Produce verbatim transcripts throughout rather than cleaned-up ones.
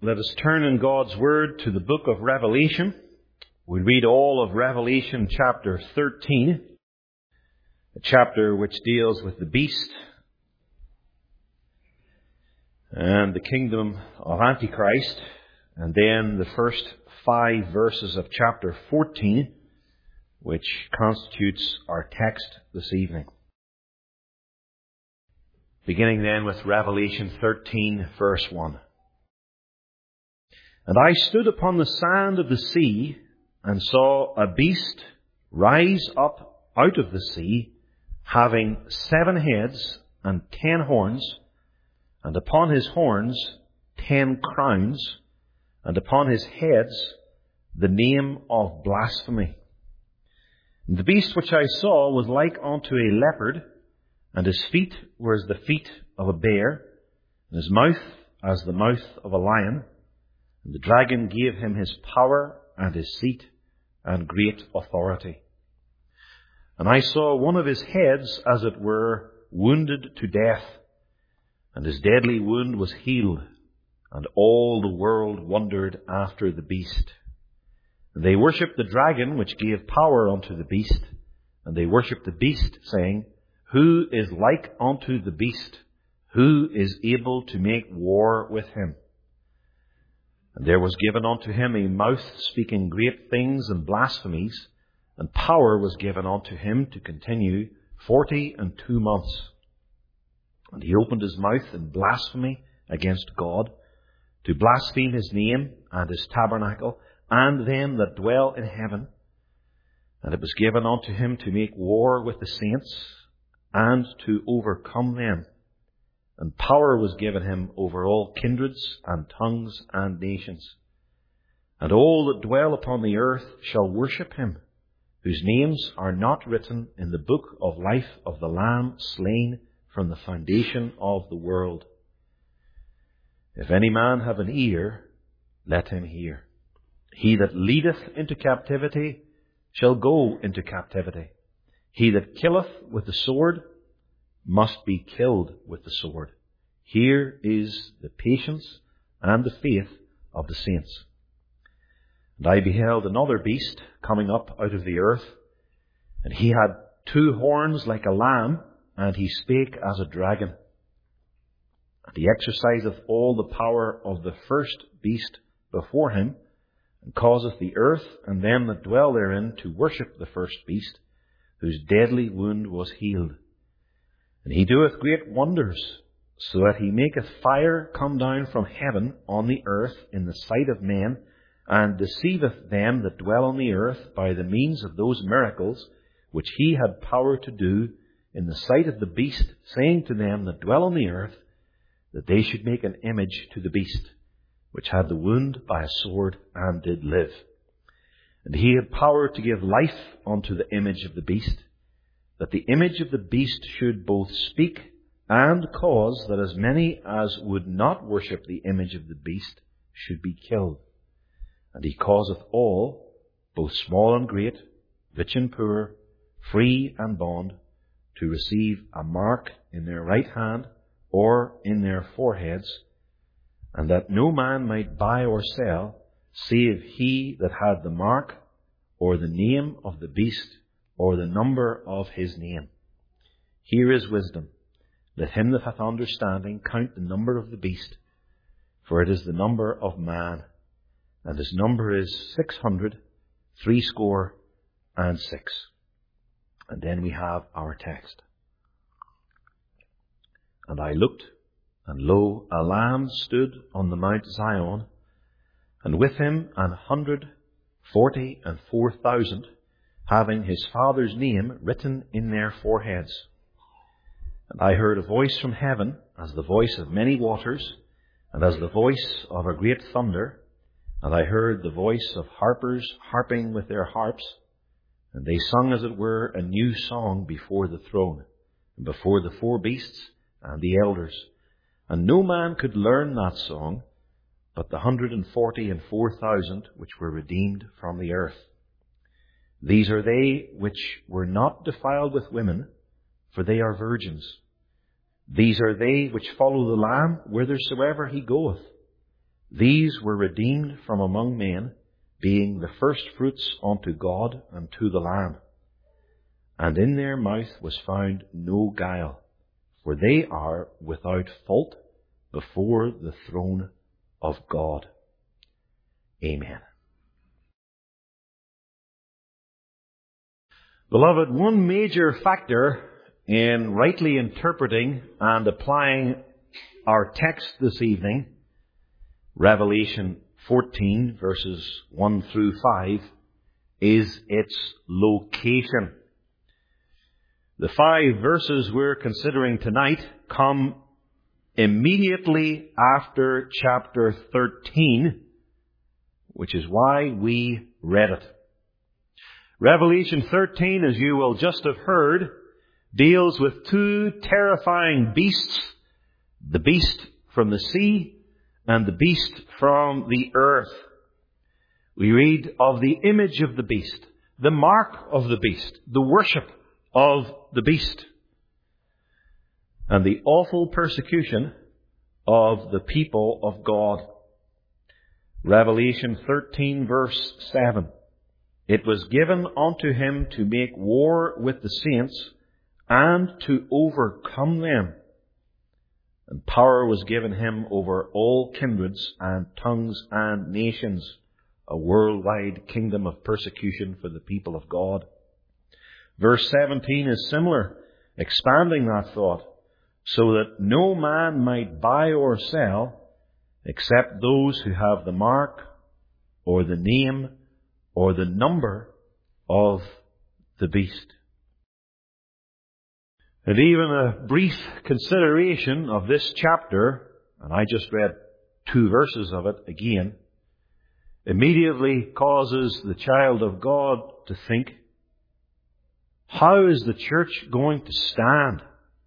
Let us turn in God's Word to the book of Revelation. We read all of Revelation chapter thirteen, a chapter which deals with the beast and the kingdom of Antichrist, and then the first five verses of chapter fourteen, which constitutes our text this evening. Beginning then with Revelation thirteen, verse one. And I stood upon the sand of the sea, and saw a beast rise up out of the sea, having seven heads and ten horns, and upon his horns ten crowns, and upon his heads the name of blasphemy. And the beast which I saw was like unto a leopard, and his feet were as the feet of a bear, and his mouth as the mouth of a lion. And the dragon gave him his power and his seat and great authority. And I saw one of his heads, as it were, wounded to death, and his deadly wound was healed, and all the world wondered after the beast. And they worshipped the dragon, which gave power unto the beast, and they worshipped the beast, saying, Who is like unto the beast? Who is able to make war with him? And there was given unto him a mouth speaking great things and blasphemies, and power was given unto him to continue forty and two months. And he opened his mouth in blasphemy against God, to blaspheme his name and his tabernacle, and them that dwell in heaven. And it was given unto him to make war with the saints, and to overcome them. And power was given him over all kindreds and tongues and nations. And all that dwell upon the earth shall worship him, whose names are not written in the book of life of the Lamb slain from the foundation of the world. If any man have an ear, let him hear. He that leadeth into captivity shall go into captivity. He that killeth with the sword must be killed with the sword. Here is the patience and the faith of the saints. And I beheld another beast coming up out of the earth, and he had two horns like a lamb, and he spake as a dragon. And he exerciseth all the power of the first beast before him, and causeth the earth and them that dwell therein to worship the first beast, whose deadly wound was healed. And he doeth great wonders, so that he maketh fire come down from heaven on the earth in the sight of men, and deceiveth them that dwell on the earth by the means of those miracles which he had power to do in the sight of the beast, saying to them that dwell on the earth, that they should make an image to the beast, which had the wound by a sword and did live. And he had power to give life unto the image of the beast, that the image of the beast should both speak and cause that as many as would not worship the image of the beast should be killed. And he causeth all, both small and great, rich and poor, free and bond, to receive a mark in their right hand or in their foreheads, and that no man might buy or sell, save he that had the mark, or the name of the beast, or the number of his name. Here is wisdom. Let him that hath understanding count the number of the beast, for it is the number of man, and his number is six hundred, threescore and six. And then we have our text. And I looked, and lo, a Lamb stood on the Mount Zion, and with him an hundred forty and four thousand, having his Father's name written in their foreheads. And I heard a voice from heaven, as the voice of many waters, and as the voice of a great thunder. And I heard the voice of harpers harping with their harps, and they sung, as it were, a new song before the throne, and before the four beasts and the elders. And no man could learn that song, but the hundred and forty and four thousand which were redeemed from the earth. These are they which were not defiled with women, for they are virgins. These are they which follow the Lamb whithersoever he goeth. These were redeemed from among men, being the firstfruits unto God and to the Lamb. And in their mouth was found no guile, for they are without fault before the throne of God. Amen. Beloved, one major factor in rightly interpreting and applying our text this evening, Revelation fourteen, verses one through five, is its location. The five verses we're considering tonight come immediately after chapter thirteen, which is why we read it. Revelation thirteen, as you will just have heard, deals with two terrifying beasts, the beast from the sea and the beast from the earth. We read of the image of the beast, the mark of the beast, the worship of the beast, and the awful persecution of the people of God. Revelation thirteen, verse seven. It was given unto him to make war with the saints and to overcome them. And power was given him over all kindreds and tongues and nations, a worldwide kingdom of persecution for the people of God. Verse seventeen is similar, expanding that thought, so that no man might buy or sell except those who have the mark or the name or the number of the beast. And even a brief consideration of this chapter, and I just read two verses of it again, immediately causes the child of God to think, how is the church going to stand?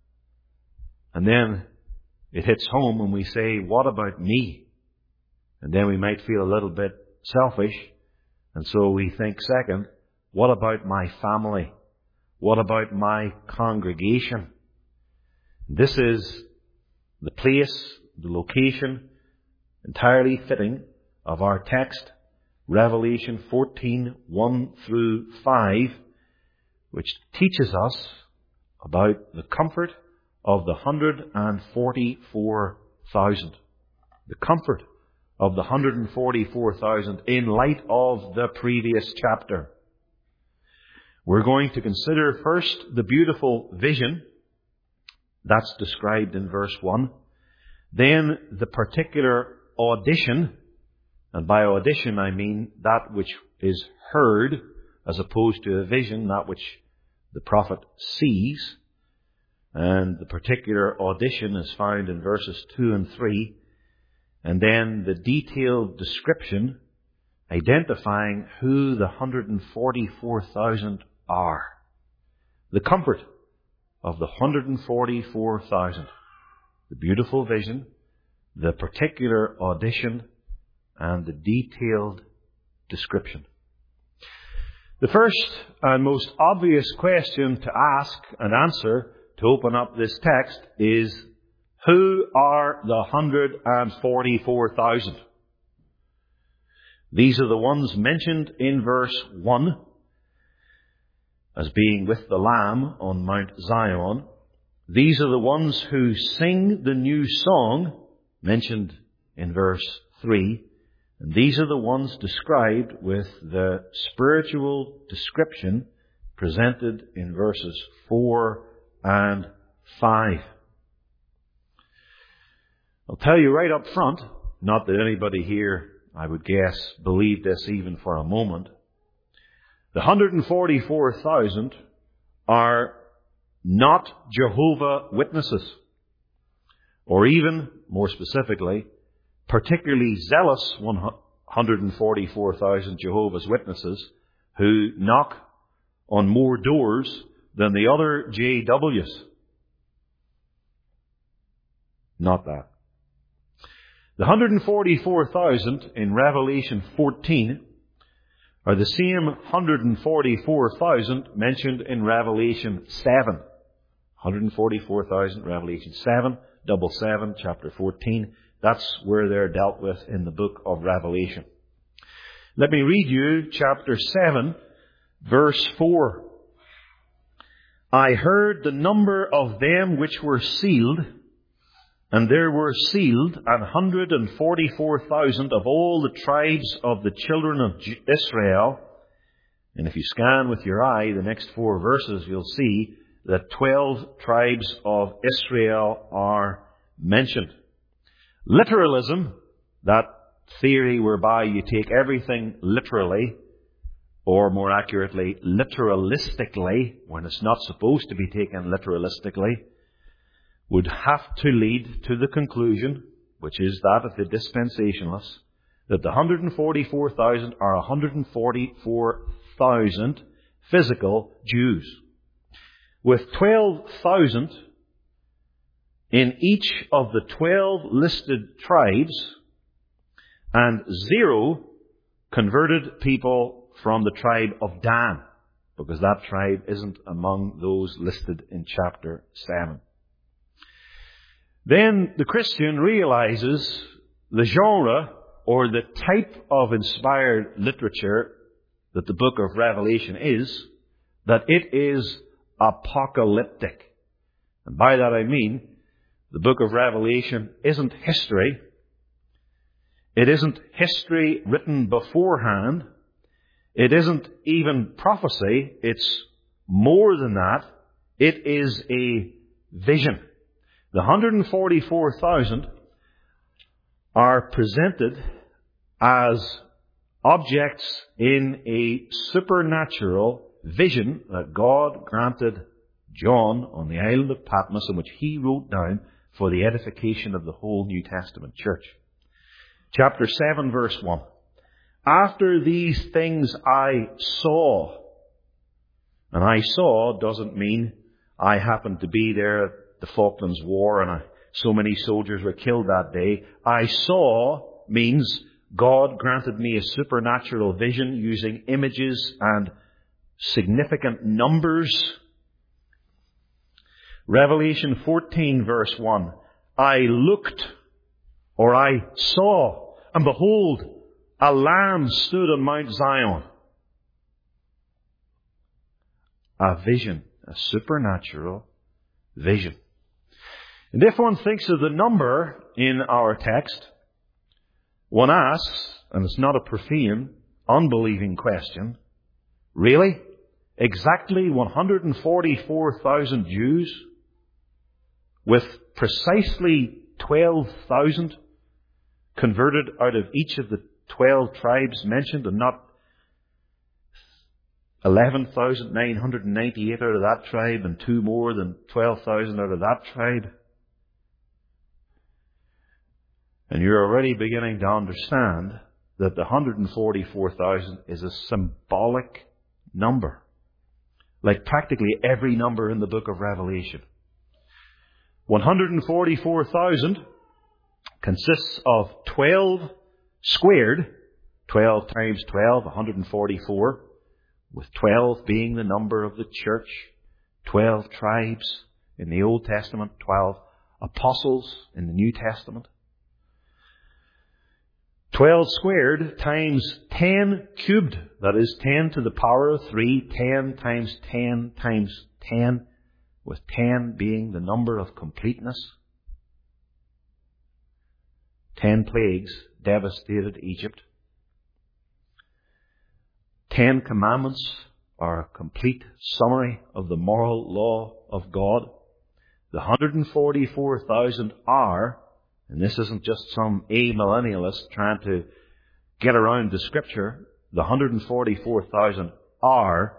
And then it hits home when we say, what about me? And then we might feel a little bit selfish. And so we think, second, what about my family? What about my congregation? This is the place, the location, entirely fitting of our text, Revelation fourteen, one through five, which teaches us about the comfort of the one hundred forty-four thousand. The comfort of the one hundred forty-four thousand in light of the previous chapter. We're going to consider first the beautiful vision that's described in verse one. Then the particular audition, and by audition I mean that which is heard as opposed to a vision, that which the prophet sees. And the particular audition is found in verses two and three. And then the detailed description identifying who the one hundred forty-four thousand are. The comfort of the one hundred forty-four thousand. The beautiful vision, the particular audition, and the detailed description. The first and most obvious question to ask and answer to open up this text is, who are the one hundred forty-four thousand? These are the ones mentioned in verse one as being with the Lamb on Mount Zion. These are the ones who sing the new song mentioned in verse three. And these are the ones described with the spiritual description presented in verses four and five. I'll tell you right up front, not that anybody here, I would guess, believed this even for a moment. The one hundred forty-four thousand are not Jehovah Witnesses, or even, more specifically, particularly zealous one hundred forty-four thousand Jehovah's Witnesses who knock on more doors than the other J Ws. Not that. The one hundred forty-four thousand in Revelation fourteen are the same one hundred forty-four thousand mentioned in Revelation seven. one hundred forty-four thousand, Revelation seven, double seven, chapter fourteen, That's where they're dealt with in the book of Revelation. Let me read you chapter seven, verse four. I heard the number of them which were sealed, and there were sealed an hundred and forty-four thousand of all the tribes of the children of Israel. And if you scan with your eye the next four verses, you'll see that twelve tribes of Israel are mentioned. Literalism, that theory whereby you take everything literally, or more accurately, literalistically, when it's not supposed to be taken literalistically, would have to lead to the conclusion, which is that of the dispensationalists, that the one hundred forty-four thousand are one hundred forty-four thousand physical Jews, with twelve thousand in each of the twelve listed tribes, and zero converted people from the tribe of Dan, because that tribe isn't among those listed in chapter seven. Then the Christian realizes the genre or the type of inspired literature that the book of Revelation is, that it is apocalyptic. And by that I mean, the book of Revelation isn't history. It isn't history written beforehand. It isn't even prophecy. It's more than that. It is a vision. The one hundred forty-four thousand are presented as objects in a supernatural vision that God granted John on the island of Patmos, in which he wrote down for the edification of the whole New Testament church. Chapter seven, verse one. After these things I saw. And I saw doesn't mean I happened to be there at the Falklands War and I, so many soldiers were killed that day. I saw means God granted me a supernatural vision using images and significant numbers. Revelation fourteen, verse one. I looked, or I saw, and behold, a lamb stood on Mount Zion. A vision, a supernatural vision. And if one thinks of the number in our text, one asks, and it's not a profane, unbelieving question, really? Exactly one hundred forty-four thousand Jews with precisely twelve thousand converted out of each of the twelve tribes mentioned, and not eleven thousand nine hundred ninety-eight out of that tribe and two more than twelve thousand out of that tribe? And you're already beginning to understand that the one hundred forty-four thousand is a symbolic number, like practically every number in the book of Revelation. one hundred forty-four thousand consists of twelve squared, twelve times twelve, one hundred forty-four, with twelve being the number of the church, twelve tribes in the Old Testament, twelve apostles in the New Testament. twelve squared times ten cubed, that is ten to the power of three, ten times ten times ten, with ten being the number of completeness. Ten plagues devastated Egypt. Ten commandments are a complete summary of the moral law of God. The one hundred forty-four thousand are, and this isn't just some amillennialist trying to get around the Scripture, the one hundred forty-four thousand are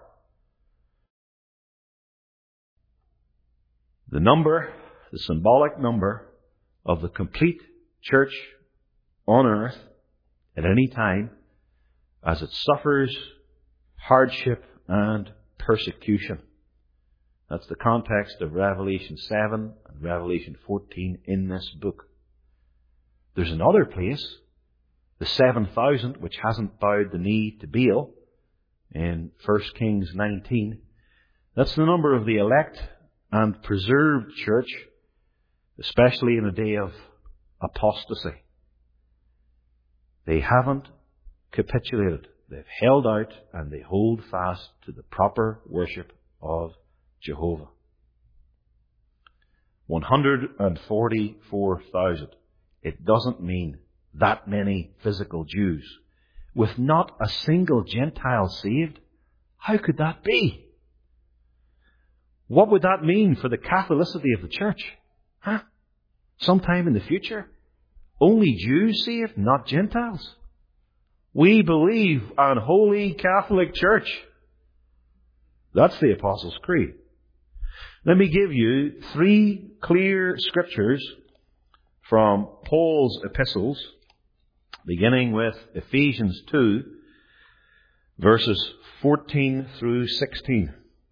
the number, the symbolic number of the complete church on earth at any time as it suffers hardship and persecution. That's the context of Revelation seven and Revelation fourteen in this book. There's another place, the seven thousand, which hasn't bowed the knee to Baal, in First Kings nineteen. That's the number of the elect and preserved church, especially in a day of apostasy. They haven't capitulated. They've held out and they hold fast to the proper worship of Jehovah. one hundred forty-four thousand. It doesn't mean that many physical Jews, with not a single Gentile saved. How could that be? What would that mean for the Catholicity of the church? Huh? Sometime in the future? Only Jews saved, not Gentiles? We believe on Holy Catholic Church. That's the Apostles' Creed. Let me give you three clear scriptures from Paul's epistles, beginning with Ephesians two, verses fourteen through sixteen.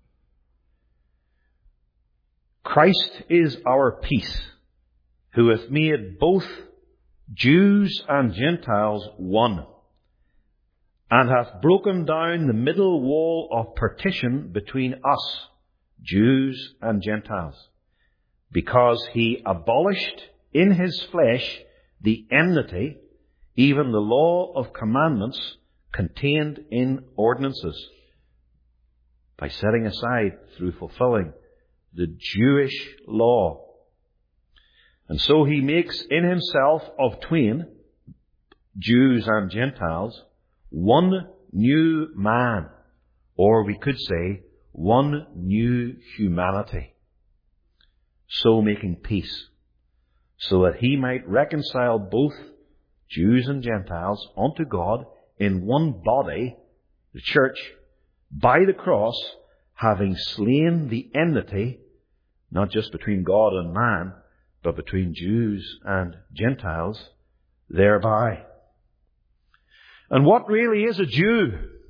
Christ is our peace, who hath made both Jews and Gentiles one, and hath broken down the middle wall of partition between us, Jews and Gentiles, because he abolished in his flesh the enmity, even the law of commandments contained in ordinances, by setting aside through fulfilling the Jewish law. And so he makes in himself of twain, Jews and Gentiles, one new man, or we could say, one new humanity, so making peace, so that he might reconcile both Jews and Gentiles unto God in one body, the church, by the cross, having slain the enmity, not just between God and man, but between Jews and Gentiles, thereby. And what really is a Jew?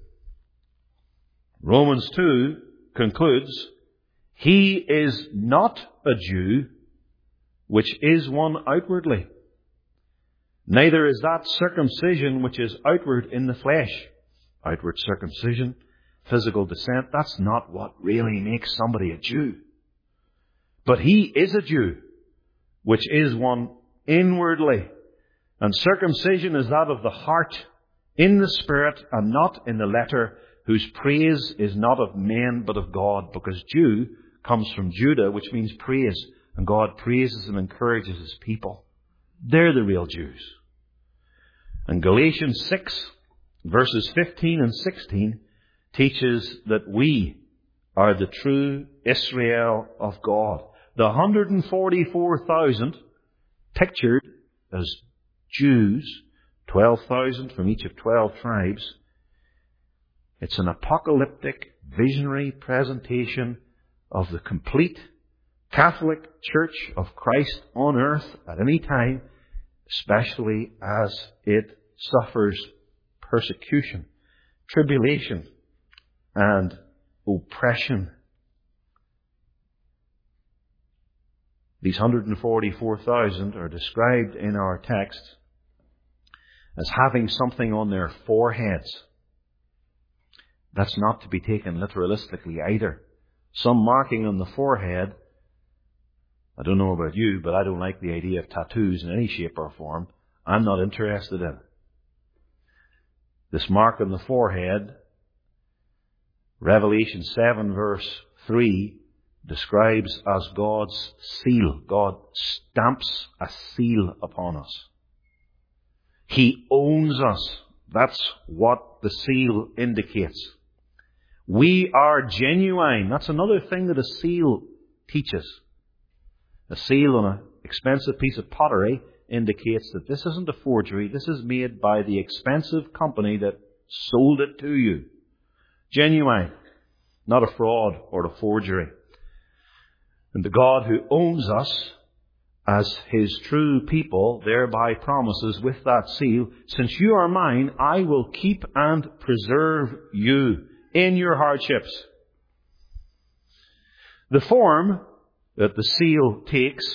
Romans two concludes, he is not a Jew, which is one outwardly. Neither is that circumcision which is outward in the flesh. Outward circumcision, physical descent, that's not what really makes somebody a Jew. But he is a Jew, which is one inwardly. And circumcision is that of the heart, in the spirit, and not in the letter, whose praise is not of men, but of God. Because Jew comes from Judah, which means praise. And God praises and encourages his people. They're the real Jews. And Galatians six, verses fifteen and sixteen, teaches that we are the true Israel of God. The one hundred forty-four thousand pictured as Jews, twelve thousand from each of twelve tribes. It's an apocalyptic, visionary presentation of the complete Catholic Church of Christ on earth at any time, especially as it suffers persecution, tribulation, and oppression. These one hundred forty-four thousand are described in our text as having something on their foreheads. That's not to be taken literalistically either. Some marking on the forehead, I don't know about you, but I don't like the idea of tattoos in any shape or form. I'm not interested in it. This mark on the forehead, Revelation seven verse three, describes as God's seal. God stamps a seal upon us. He owns us. That's what the seal indicates. We are genuine. That's another thing that a seal teaches. A seal on an expensive piece of pottery indicates that this isn't a forgery. This is made by the expensive company that sold it to you. Genuine. Not a fraud or a forgery. And the God who owns us as his true people thereby promises with that seal, since you are mine, I will keep and preserve you in your hardships. The form that the seal takes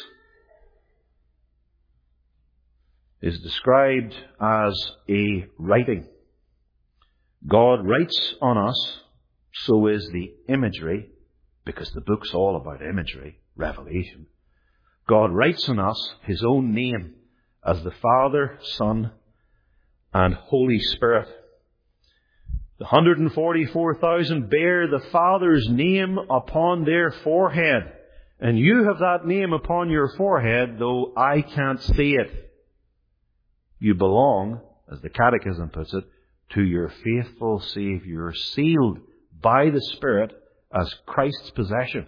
is described as a writing. God writes on us, so is the imagery, because the book's all about imagery, Revelation. God writes on us his own name as the Father, Son, and Holy Spirit. The one hundred forty-four thousand bear the Father's name upon their forehead. And you have that name upon your forehead, though I can't see it. You belong, as the Catechism puts it, to your faithful Saviour, sealed by the Spirit as Christ's possession.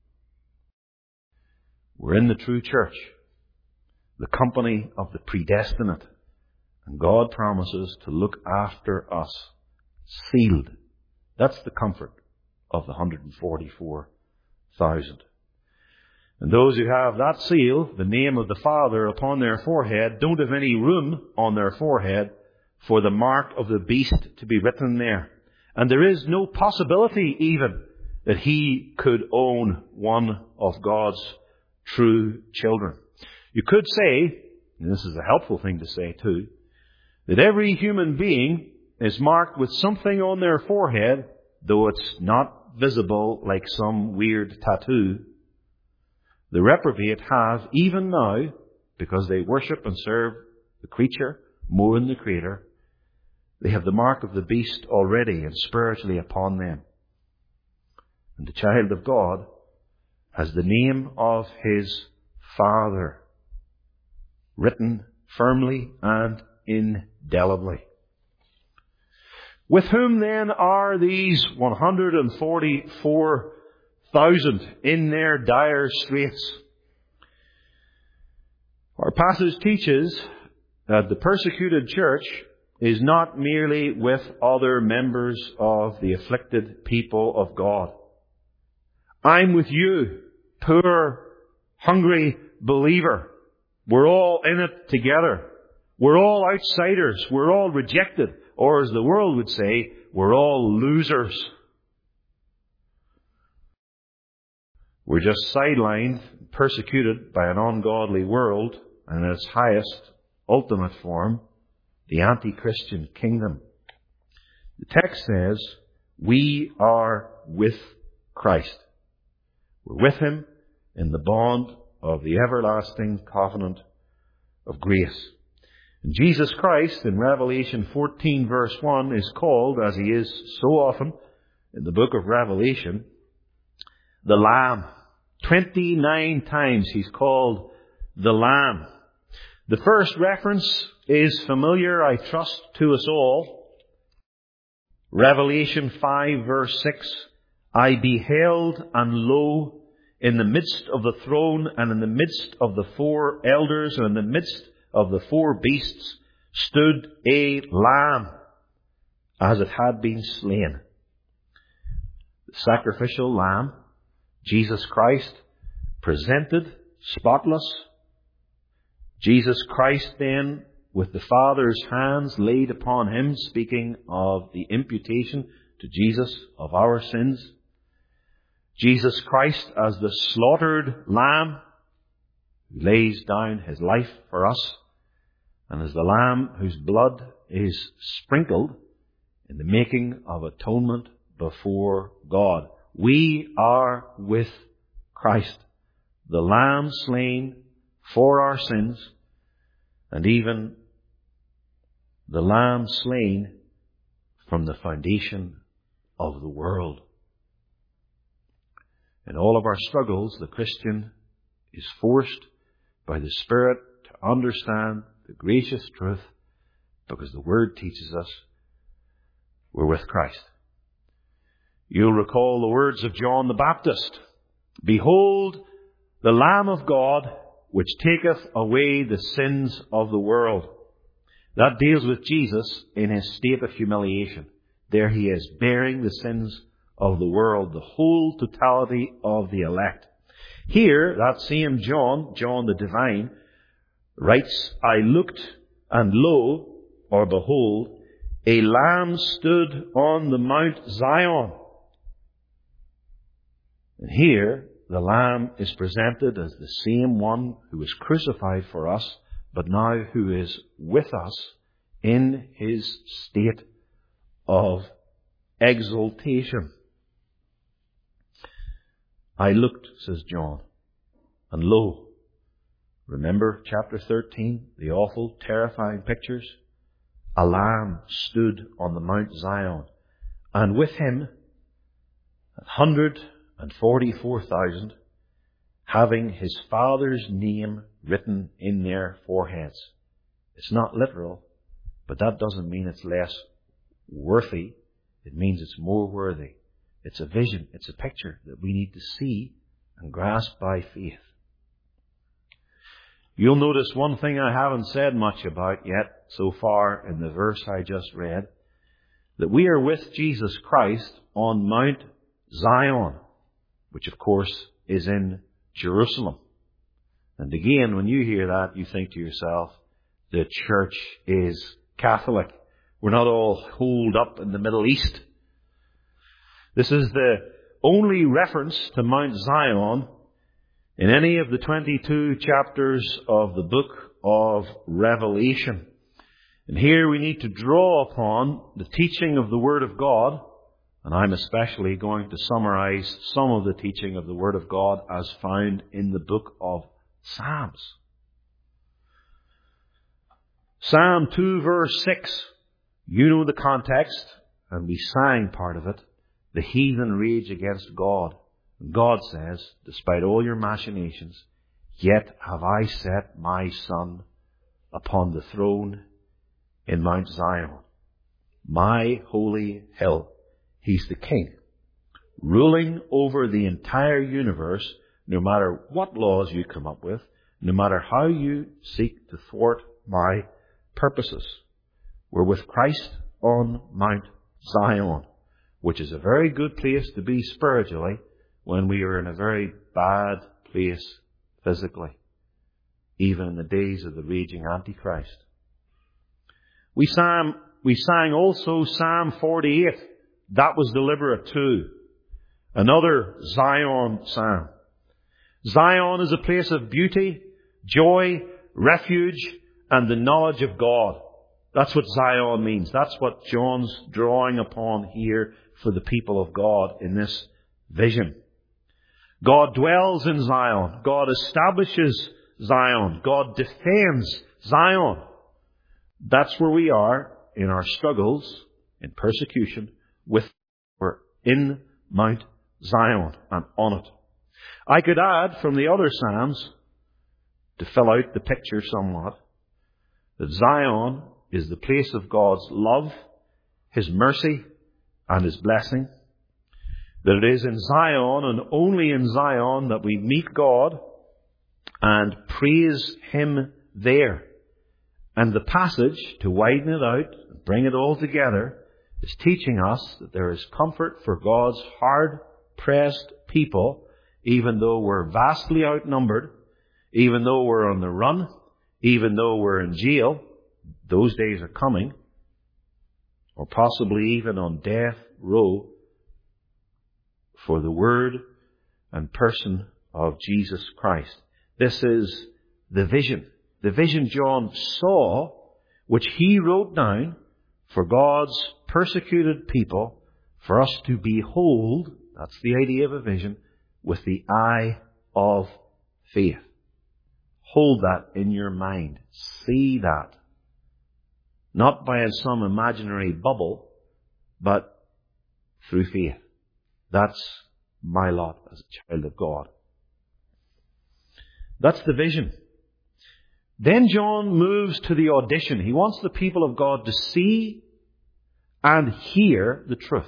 We're in the true church, the company of the predestinate, and God promises to look after us, sealed. That's the comfort of the one hundred forty-four thousand. And those who have that seal, the name of the Father, upon their forehead, don't have any room on their forehead for the mark of the beast to be written there. And there is no possibility even that he could own one of God's true children. You could say, and this is a helpful thing to say too, that every human being is marked with something on their forehead, though it's not visible like some weird tattoo. The reprobate have, even now, because they worship and serve the creature more than the Creator, they have the mark of the beast already and spiritually upon them. And the child of God has the name of his Father written firmly and indelibly. With whom then are these one hundred forty-four thousand in their dire straits? Our passage teaches that the persecuted church is not merely with other members of the afflicted people of God. I'm with you, poor, hungry believer. We're all in it together. We're all outsiders. We're all rejected. Or as the world would say, we're all losers. We're just sidelined, persecuted by an ungodly world, and in its highest, ultimate form, the anti-Christian kingdom. The text says, we are with Christ. We're with Him in the bond of the everlasting covenant of grace. And Jesus Christ, in Revelation fourteen verse one, is called, as He is so often in the book of Revelation, the Lamb. twenty-nine times He's called the Lamb. The first reference is familiar, I trust, to us all. Revelation five verse six, I beheld, and lo, in the midst of the throne, and in the midst of the four elders, and in the midst of the four beasts, stood a lamb, as it had been slain. The sacrificial lamb, Jesus Christ, presented spotless. Jesus Christ then, with the Father's hands laid upon Him, speaking of the imputation to Jesus of our sins. Jesus Christ as the slaughtered lamb, who lays down His life for us, and as the lamb whose blood is sprinkled in the making of atonement before God. We are with Christ, the lamb slain for our sins, and even the lamb slain from the foundation of the world. In all of our struggles, the Christian is forced by the Spirit to understand the gracious truth, because the Word teaches us we're with Christ. You'll recall the words of John the Baptist. Behold, the Lamb of God, which taketh away the sins of the world. That deals with Jesus in His state of humiliation. There He is, bearing the sins of the world, the whole totality of the elect. Here, that same John, John the Divine, writes, I looked, and lo, or behold, a lamb stood on the Mount Zion. And here, the lamb is presented as the same one who was crucified for us, but now who is with us in His state of exaltation. I looked, says John, and lo, Remember chapter thirteen, the awful, terrifying pictures? A lamb stood on the Mount Zion, and with him one hundred forty-four thousand, having his Father's name written in their foreheads. It's not literal, but that doesn't mean it's less worthy. It means it's more worthy. It's a vision. It's a picture that we need to see and grasp by faith. You'll notice one thing I haven't said much about yet so far in the verse I just read, that we are with Jesus Christ on Mount Zion, which of course is in Jerusalem. And again, when you hear that, you think to yourself, the church is Catholic. We're not all holed up in the Middle East. This is the only reference to Mount Zion in any of the twenty-two chapters of the book of Revelation. And here we need to draw upon the teaching of the Word of God, and I'm especially going to summarize some of the teaching of the Word of God as found in the book of Psalms. Psalm two verse six, you know the context, and we sang part of it. The heathen rage against God. God says, despite all your machinations, yet have I set my Son upon the throne in Mount Zion, my holy hill. He's the King, ruling over the entire universe, no matter what laws you come up with, no matter how you seek to thwart my purposes. We're with Christ on Mount Zion, which is a very good place to be spiritually when we are in a very bad place physically, even in the days of the raging Antichrist. We sang, we sang also Psalm forty-eight. That was deliberate too. Another Zion psalm. Zion is a place of beauty, joy, refuge, and the knowledge of God. That's what Zion means. That's what John's drawing upon here for the people of God in this vision. God dwells in Zion. God establishes Zion. God defends Zion. That's where we are in our struggles, in persecution, with we're in Mount Zion and on it. I could add from the other Psalms, to fill out the picture somewhat, that Zion is the place of God's love, His mercy, and His blessing. That it is in Zion and only in Zion that we meet God and praise Him there. And the passage, to widen it out and bring it all together, is teaching us that there is comfort for God's hard-pressed people, even though we're vastly outnumbered, even though we're on the run, even though we're in jail. Those days are coming, or possibly even on death row for the word and person of Jesus Christ. This is the vision. The vision John saw, which he wrote down for God's persecuted people, for us to behold, that's the idea of a vision, with the eye of faith. Hold that in your mind. See that. Not by some imaginary bubble, but through faith. That's my lot as a child of God. That's the vision. Then John moves to the audition. He wants the people of God to see and hear the truth.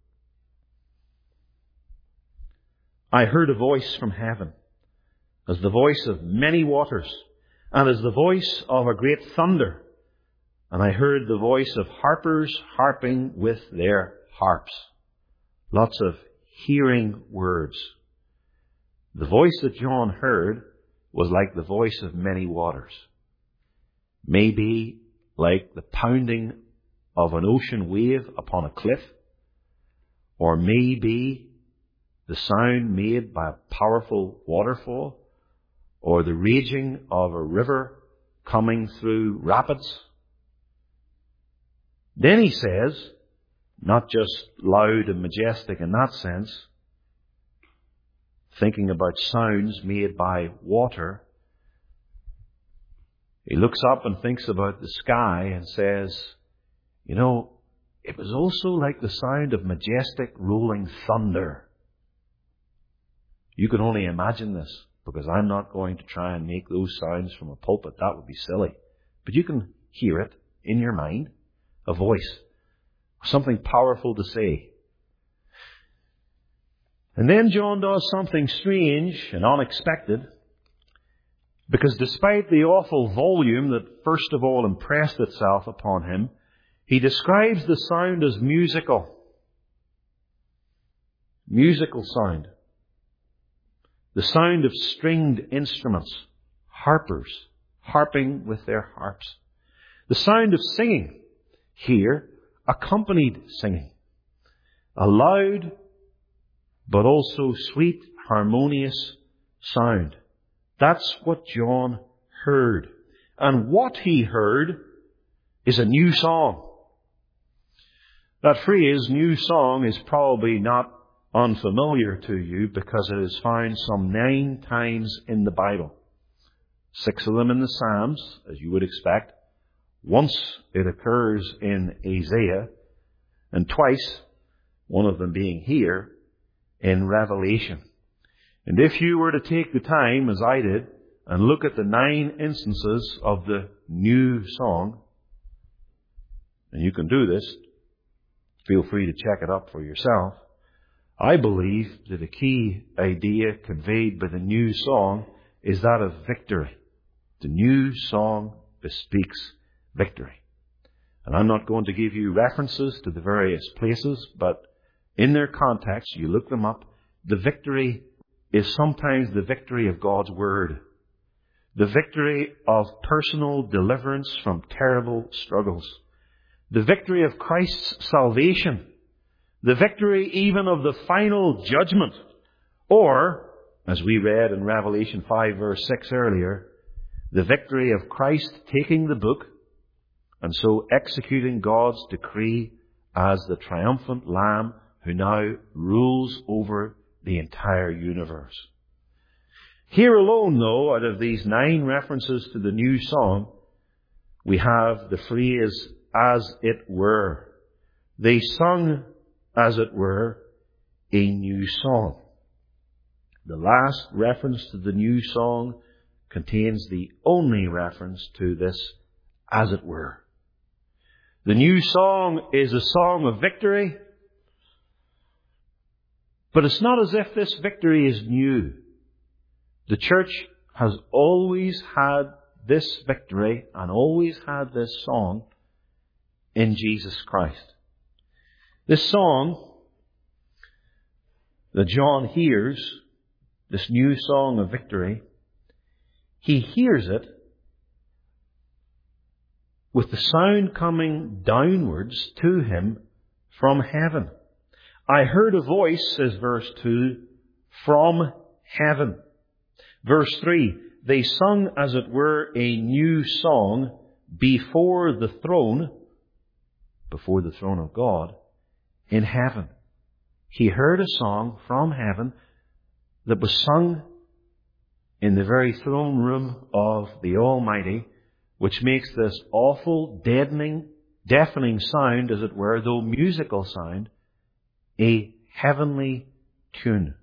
I heard a voice from heaven, as the voice of many waters, and as the voice of a great thunder. And I heard the voice of harpers harping with their harps. Lots of hearing words. The voice that John heard was like the voice of many waters. Maybe like the pounding of an ocean wave upon a cliff. Or maybe the sound made by a powerful waterfall. Or the raging of a river coming through rapids. Then he says, not just loud and majestic in that sense, thinking about sounds made by water, He looks up and thinks about the sky and says, you know, it was also like the sound of majestic rolling thunder. You can only imagine this, because I'm not going to try and make those sounds from a pulpit. That would be silly. But you can hear it in your mind, a voice, something powerful to say. And then John does something strange and unexpected, because despite the awful volume that first of all impressed itself upon him, he describes the sound as musical. Musical sound. The sound of stringed instruments, harpers, harping with their harps. The sound of singing, here, accompanied singing. A loud, but also sweet, harmonious sound. That's what John heard. And what he heard is a new song. That phrase, new song, is probably not unfamiliar to you because it is found some nine times in the Bible. Six of them in the Psalms, as you would expect. Once it occurs in Isaiah, and twice, one of them being here, in Revelation. And if you were to take the time, as I did, and look at the nine instances of the new song, and you can do this, feel free to check it up for yourself, I believe that a key idea conveyed by the new song is that of victory. The new song bespeaks victory. And I'm not going to give you references to the various places, but in their context, you look them up, the victory is sometimes the victory of God's Word. The victory of personal deliverance from terrible struggles. The victory of Christ's salvation. The victory even of the final judgment. Or, as we read in Revelation five verse six earlier, the victory of Christ taking the book and so executing God's decree as the triumphant Lamb who now rules over the entire universe. Here alone, though, out of these nine references to the new song, we have the phrase, as it were. They sung, as it were, a new song. The last reference to the new song contains the only reference to this, as it were. The new song is a song of victory, but it's not as if this victory is new. The church has always had this victory and always had this song in Jesus Christ. This song that John hears, this new song of victory, he hears it with the sound coming downwards to him from heaven. I heard a voice, says verse two, from heaven. Verse three, they sung, as it were, a new song before the throne, before the throne of God, in heaven. He heard a song from heaven that was sung in the very throne room of the Almighty, which makes this awful, deadening, deafening sound, as it were, though musical sound, a heavenly tune.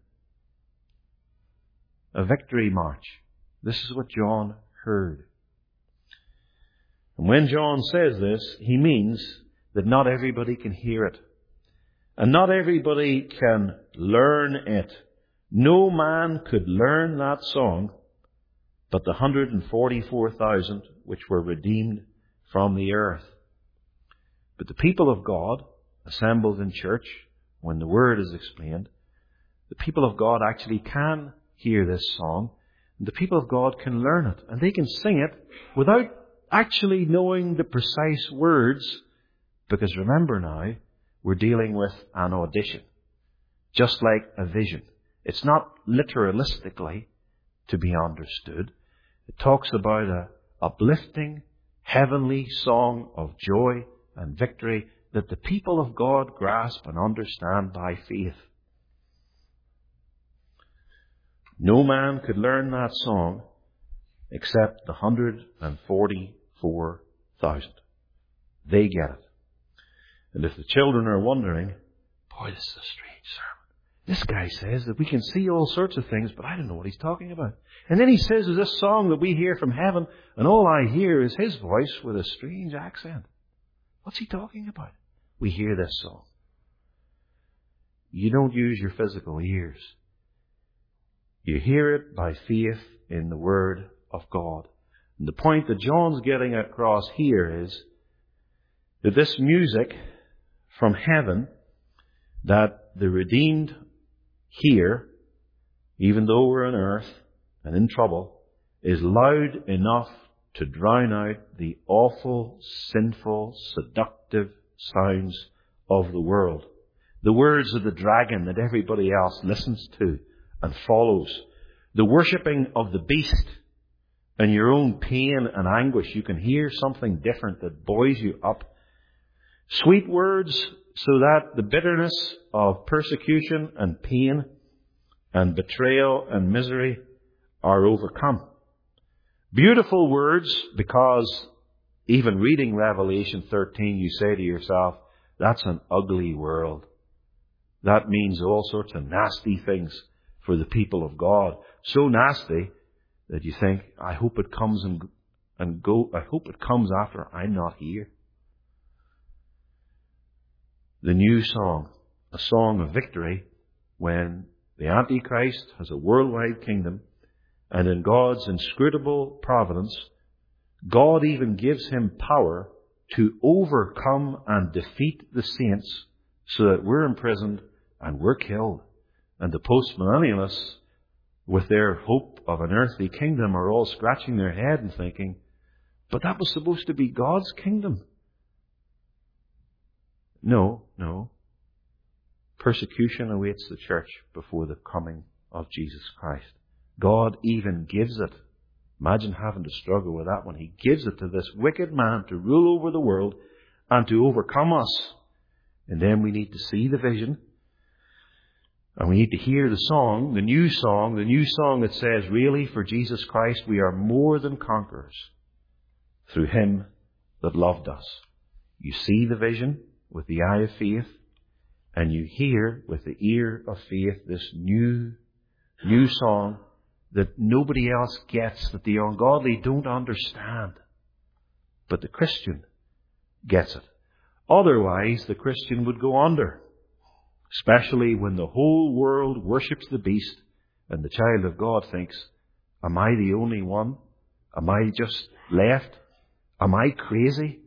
A victory march. This is what John heard. And when John says this, he means that not everybody can hear it. And not everybody can learn it. No man could learn that song but the one hundred forty-four thousand which were redeemed from the earth. But the people of God, assembled in church, when the word is explained, the people of God actually can hear this song, and the people of God can learn it, and they can sing it without actually knowing the precise words, because remember now, we're dealing with an audition, just like a vision. It's not literalistically to be understood. It talks about a uplifting, heavenly song of joy and victory that the people of God grasp and understand by faith. No man could learn that song except the one hundred forty-four thousand. They get it. And if the children are wondering, boy, this is a strange sermon. This guy says that we can see all sorts of things, but I don't know what he's talking about. And then he says there's this song that we hear from heaven, and all I hear is his voice with a strange accent. What's he talking about? We hear this song. You don't use your physical ears. You hear it by faith in the Word of God. And the point that John's getting across here is that this music from heaven that the redeemed hear, even though we're on earth and in trouble, is loud enough to drown out the awful, sinful, seductive sounds of the world. The words of the dragon that everybody else listens to and follows. The worshipping of the beast and your own pain and anguish. You can hear something different that buoys you up. Sweet words so that the bitterness of persecution and pain and betrayal and misery are overcome. Beautiful words because even reading Revelation thirteen, you say to yourself, that's an ugly world. That means all sorts of nasty things for the people of God. So nasty that you think, I hope it comes and, and go, I hope it comes after I'm not here. The new song, a song of victory when the Antichrist has a worldwide kingdom, and in God's inscrutable providence, God even gives him power to overcome and defeat the saints so that we're imprisoned and we're killed. And the post-millennialists, with their hope of an earthly kingdom, are all scratching their head and thinking, but that was supposed to be God's kingdom. No, no. Persecution awaits the church before the coming of Jesus Christ. God even gives it. Imagine having to struggle with that one. He gives it to this wicked man to rule over the world and to overcome us. And then we need to see the vision. And we need to hear the song, the new song, the new song that says, really, for Jesus Christ, we are more than conquerors through Him that loved us. You see the vision with the eye of faith, and you hear with the ear of faith this new, new song that nobody else gets, that the ungodly don't understand. But the Christian gets it. Otherwise, the Christian would go under. Especially when the whole world worships the beast and the child of God thinks, am I the only one? Am I just left? Am I crazy?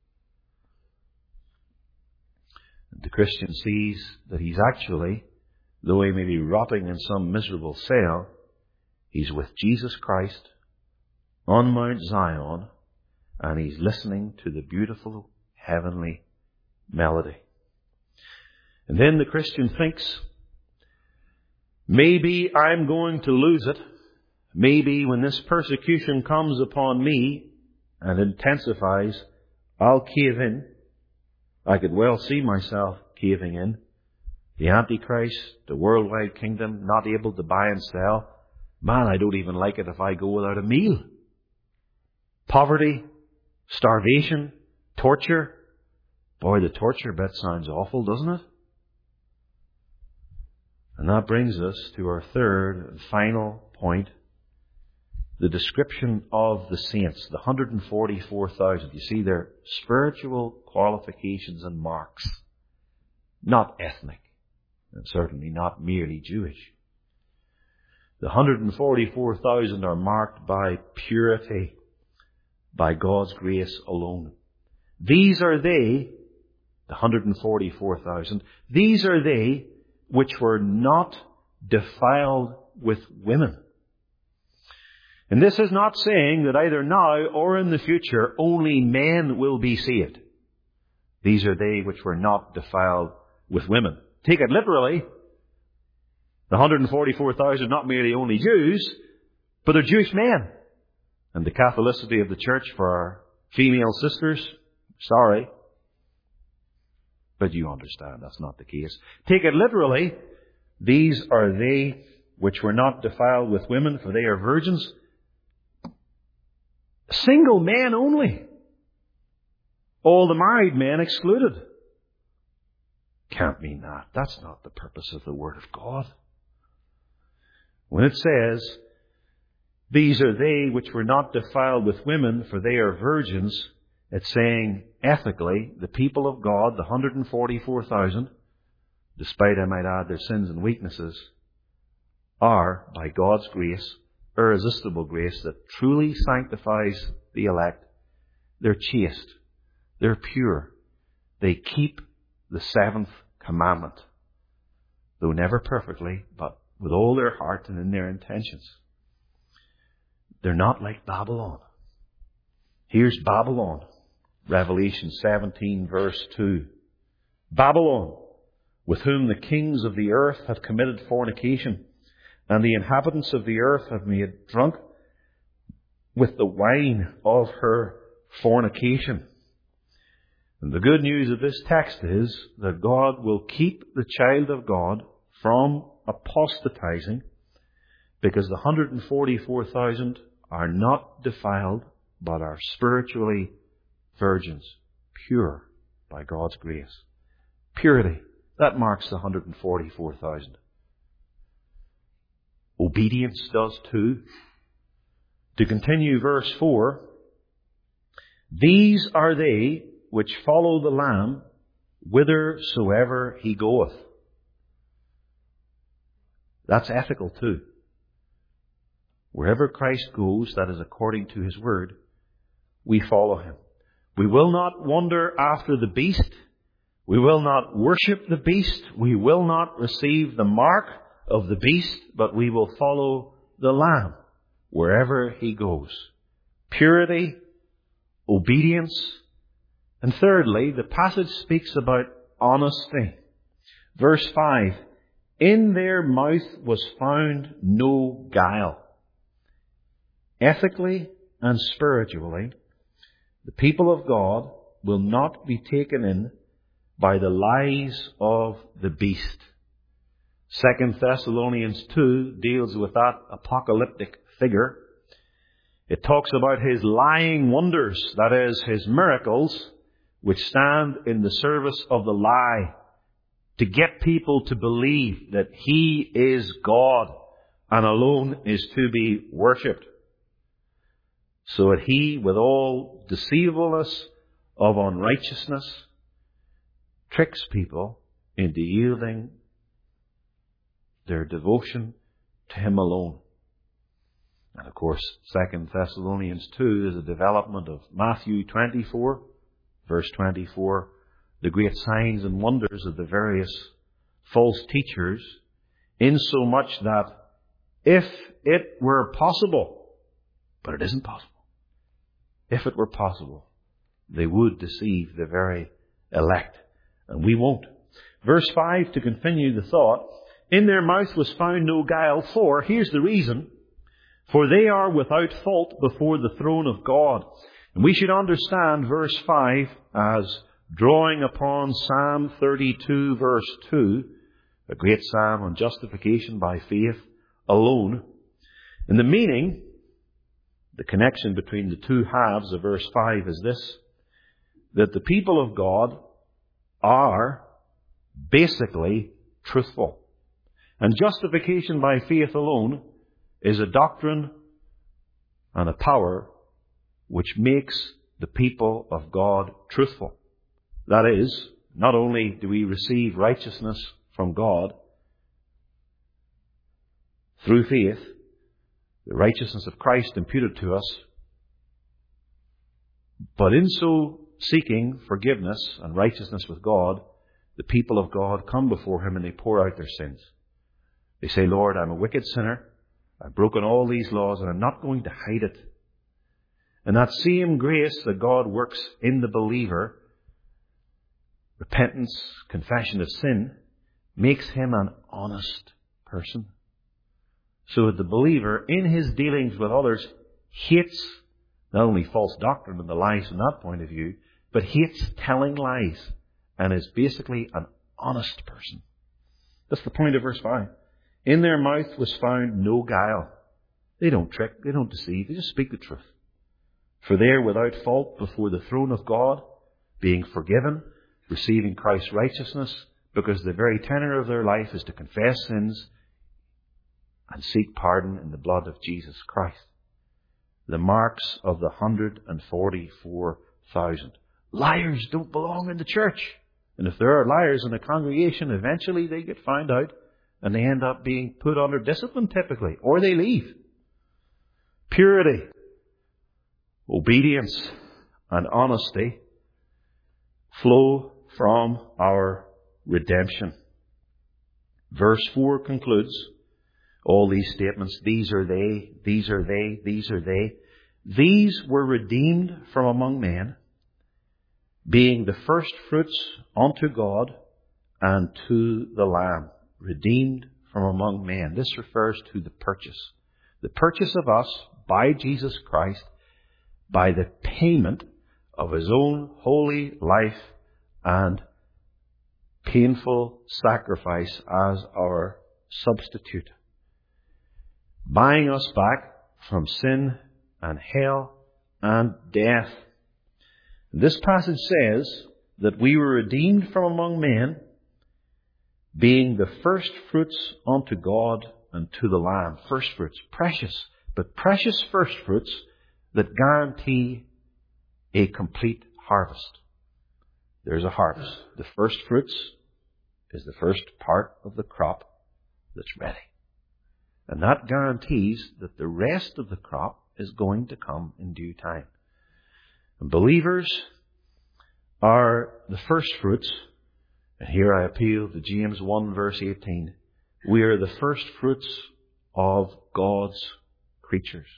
And the Christian sees that he's actually, though he may be rotting in some miserable cell, he's with Jesus Christ on Mount Zion, and he's listening to the beautiful heavenly melody. And then the Christian thinks, maybe I'm going to lose it. Maybe when this persecution comes upon me and intensifies, I'll cave in. I could well see myself caving in. The Antichrist, the worldwide kingdom, not able to buy and sell. Man, I don't even like it if I go without a meal. Poverty, starvation, torture. Boy, the torture bit sounds awful, doesn't it? And that brings us to our third and final point. The description of the saints, the one hundred forty-four thousand. You see, their spiritual qualifications and marks. Not ethnic, and certainly not merely Jewish. The one hundred forty-four thousand are marked by purity, by God's grace alone. These are they, the one hundred forty-four thousand, these are they which were not defiled with women. And this is not saying that either now or in the future only men will be saved. These are they which were not defiled with women. Take it literally. The one hundred forty-four thousand not merely only Jews, but they're Jewish men. And the Catholicity of the Church for our female sisters, sorry. But you understand that's not the case. Take it literally. These are they which were not defiled with women, for they are virgins. Single men only. All the married men excluded. Can't mean that. That's not the purpose of the Word of God. When it says, these are they which were not defiled with women, for they are virgins, it's saying, ethically, the people of God, the one hundred forty-four thousand, despite, I might add, their sins and weaknesses, are, by God's grace, irresistible grace that truly sanctifies the elect. They're chaste. They're pure. They keep the seventh commandment, though never perfectly, but with all their heart and in their intentions. They're not like Babylon. Here's Babylon. Revelation seventeen verse two. Babylon, with whom the kings of the earth have committed fornication, and the inhabitants of the earth have made drunk with the wine of her fornication. And the good news of this text is that God will keep the child of God from apostatizing, because the one hundred forty-four thousand are not defiled, but are spiritually virgins, pure by God's grace. Purity, that marks the one hundred forty-four thousand. Obedience does too. To continue verse four, these are they which follow the Lamb whithersoever he goeth. That's ethical too. Wherever Christ goes, that is according to his word, we follow him. We will not wander after the beast. We will not worship the beast. We will not receive the mark of the beast, but we will follow the Lamb wherever he goes. Purity, obedience, and thirdly, the passage speaks about honesty. Verse five, in their mouth was found no guile. Ethically and spiritually, the people of God will not be taken in by the lies of the beast. Second Thessalonians two deals with that apocalyptic figure. It talks about his lying wonders, that is, his miracles, which stand in the service of the lie, to get people to believe that he is God and alone is to be worshipped, so that he, with all deceivableness of unrighteousness, tricks people into yielding their devotion to him alone. And of course, Second Thessalonians two is a development of Matthew twenty-four, verse twenty-four, the great signs and wonders of the various false teachers, insomuch that if it were possible, but it isn't possible, if it were possible, they would deceive the very elect. And we won't. Verse five, to continue the thought, in their mouth was found no guile, for, here's the reason, for they are without fault before the throne of God. And we should understand verse five as drawing upon Psalm thirty-two verse two, a great psalm on justification by faith alone. And the meaning, the connection between the two halves of verse five is this, that the people of God are basically truthful. And justification by faith alone is a doctrine and a power which makes the people of God truthful. That is, not only do we receive righteousness from God through faith, the righteousness of Christ imputed to us, but in so seeking forgiveness and righteousness with God, the people of God come before him and they pour out their sins. They say, Lord, I'm a wicked sinner. I've broken all these laws and I'm not going to hide it. And that same grace that God works in the believer, repentance, confession of sin, makes him an honest person. So that the believer, in his dealings with others, hates not only false doctrine and the lies from that point of view, but hates telling lies and is basically an honest person. That's the point of verse five. In their mouth was found no guile. They don't trick, they don't deceive, they just speak the truth. For they are without fault before the throne of God, being forgiven, receiving Christ's righteousness, because the very tenor of their life is to confess sins and seek pardon in the blood of Jesus Christ. The marks of the one hundred forty-four thousand. Liars don't belong in the church. And if there are liars in a congregation, eventually they get found out and they end up being put under discipline typically, or they leave. Purity, obedience, and honesty flow from our redemption. Verse four concludes all these statements. These are they, these are they, these are they. These were redeemed from among men, being the first fruits unto God and to the Lamb. Redeemed from among men. This refers to the purchase. The purchase of us by Jesus Christ by the payment of His own holy life and painful sacrifice as our substitute. Buying us back from sin and hell and death. This passage says that we were redeemed from among men, being the first fruits unto God and to the Lamb. First fruits, precious, but precious first fruits that guarantee a complete harvest. There's a harvest. The first fruits is the first part of the crop that's ready. And that guarantees that the rest of the crop is going to come in due time. And believers are the first fruits. And here I appeal to James one verse eighteen. We are the first fruits of God's creatures.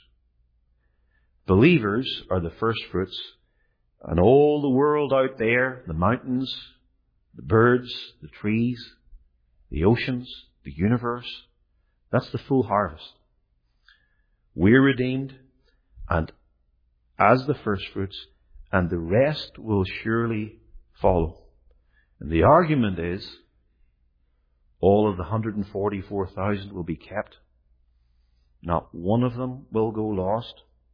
Believers are the first fruits. And all the world out there, the mountains, the birds, the trees, the oceans, the universe, that's the full harvest. We're redeemed and as the first fruits, and the rest will surely follow. And the argument is, all of the one hundred forty-four thousand will be kept. Not one of them will go lost.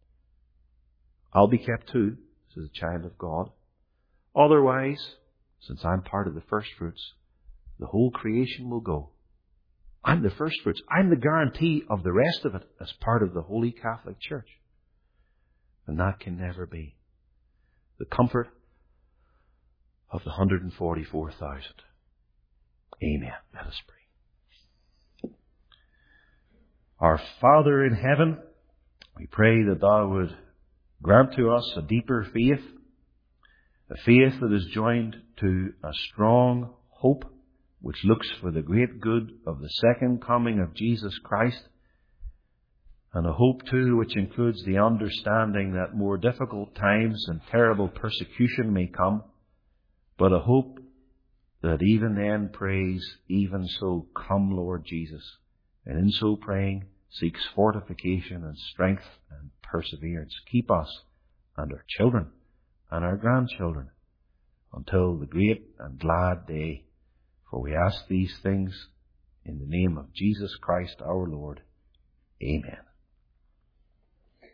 I'll be kept too, as a child of God. Otherwise, since I'm part of the first fruits, the whole creation will go. I'm the first fruits. I'm the guarantee of the rest of it as part of the Holy Catholic Church. And that can never be. The comfort of the one hundred forty-four thousand. Amen. Let us pray. Our Father in heaven, we pray that Thou would grant to us a deeper faith, a faith that is joined to a strong hope which looks for the great good of the second coming of Jesus Christ, and a hope too which includes the understanding that more difficult times and terrible persecution may come, but a hope that even then prays, even so come Lord Jesus, and in so praying seeks fortification and strength and perseverance. Keep us and our children and our grandchildren until the great and glad day. For we ask these things in the name of Jesus Christ our Lord. Amen.